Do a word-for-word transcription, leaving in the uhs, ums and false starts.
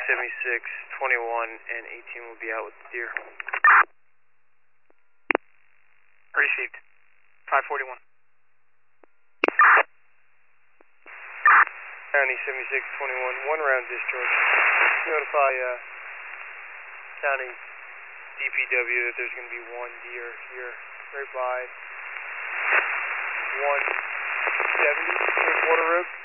seventy-six, twenty-one, and eighteen will be out with the deer. Received. five forty-one. County seventy-six, twenty-one, one round discharge. Notify uh, County D P W that there's going to be one deer here, right by one seventy, Water Road.